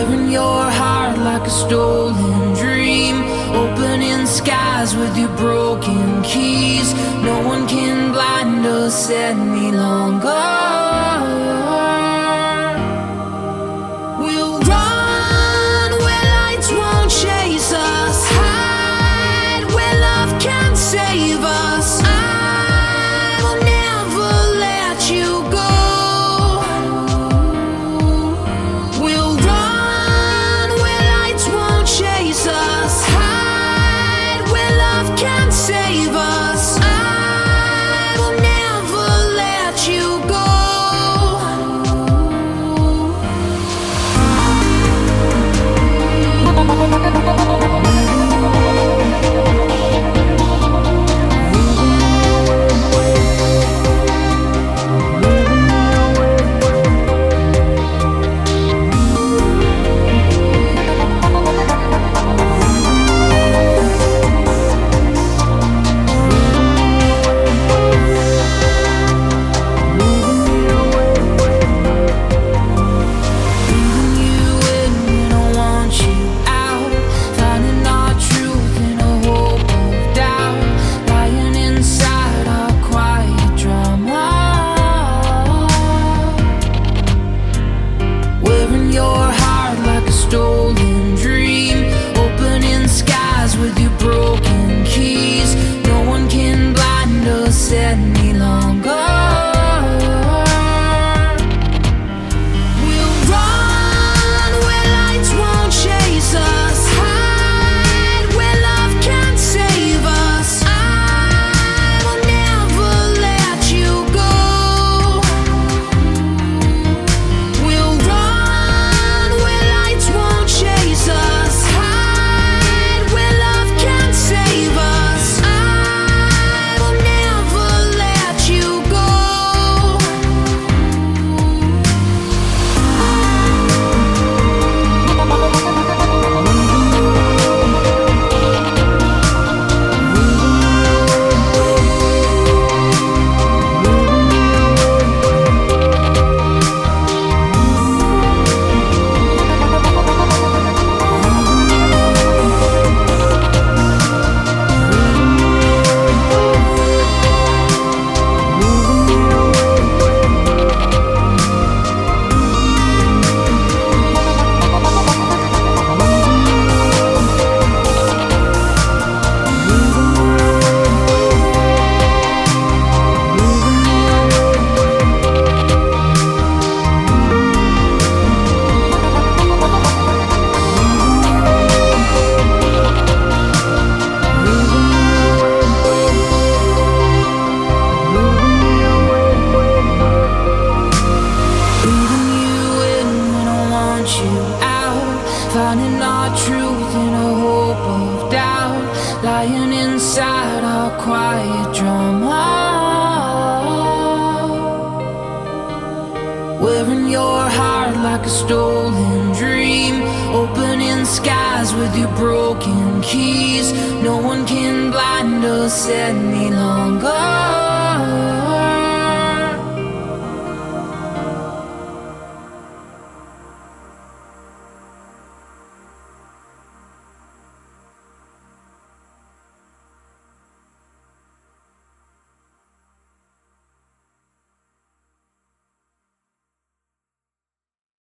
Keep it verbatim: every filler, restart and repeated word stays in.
Wearing your heart like a stolen dream, opening skies with your broken keys. No one can blind us any longer. We'll run where lights won't chase us, hide where love can't save us. I will never let you go. We'll run where lights won't chase us, hide where love can't save us. I will never let you go. Stolen dream, opening skies with your broken keys. No one can blind us any longer. We'll run where lights won't chase us, hide where love can't save us. I will never let you go. We'll run where lights won't chase us, hide where love can't save us. I will never let you go. Finding our truth in a hope of doubt, lying inside our quiet drama. Wearing your heart like a stolen dream, opening skies with your broken keys. No one can blind us any longer.